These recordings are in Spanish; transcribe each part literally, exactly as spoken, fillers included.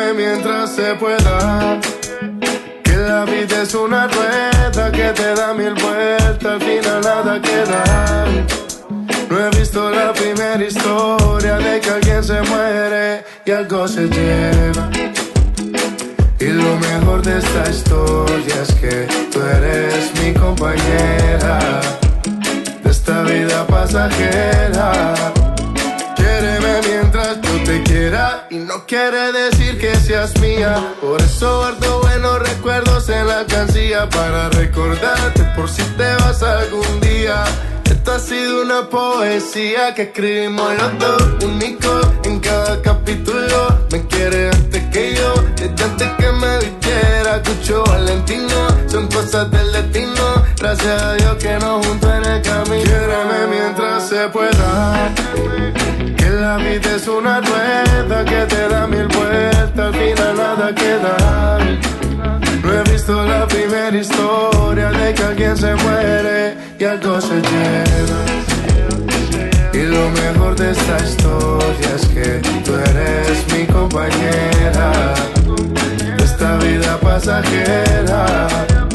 Quiéreme mientras se pueda, que la vida es una rueda que te da mil vueltas, al final nada queda. No he visto la primera historia de que alguien se muere y algo se lleva. Y lo mejor de esta historia es que tú eres mi compañera de esta vida pasajera. Quiéreme mientras yo te quiera, y no quiere decir que seas mía. Por eso guardo buenos recuerdos en la alcancía, para recordarte por si te vas algún día. Esto ha sido una poesía que escribimos los dos, único en cada capítulo. Me quiere antes que yo, desde antes que me vistiera Cucho Valentino. Son cosas del destino, gracias a Dios que nos juntó en el camino. Quiéreme mientras se pueda, que la vida es una rueda que te da mil vueltas, al final nada queda. No he visto la primera historia de que alguien se muere y algo se lleva. Y lo mejor de esta historia es que tú eres mi compañera de esta vida pasajera.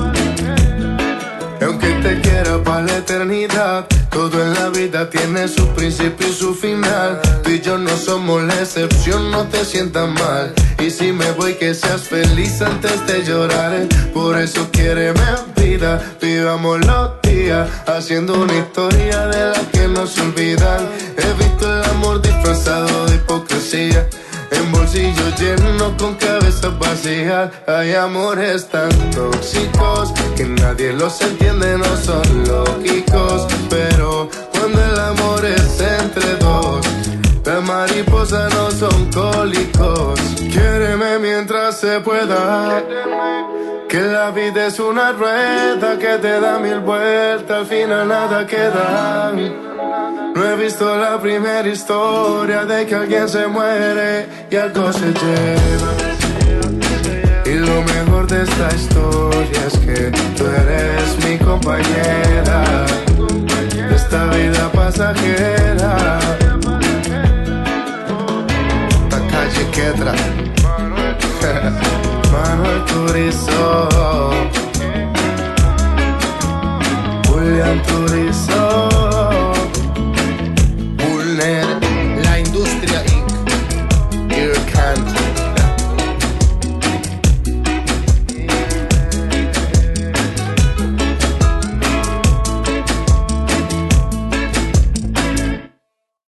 Y aunque te quiera para la eternidad, todo en la vida tiene su principio y su final. Tú y yo no somos la excepción, no te sientas mal. Y si me voy, que seas feliz antes de llorar. Por eso quiéreme vida, vivamos los días haciendo una historia de las que no se olvidan. He visto el amor disfrazado de hipocresía, en bolsillos llenos con cabezas vacías. Hay amores tan tóxicos que nadie los entiende, no son lógicos. Pero cuando el amor es entre dos, las mariposas no son cólicos. Quiéreme mientras se pueda, que la vida es una rueda que te da mil vueltas, al final nada queda. No he visto la primera historia de que alguien se muere y algo se lleva. Y lo mejor de esta historia es que tú eres mi compañera de esta vida pasajera. Calle Quetra, Manuel Turizo.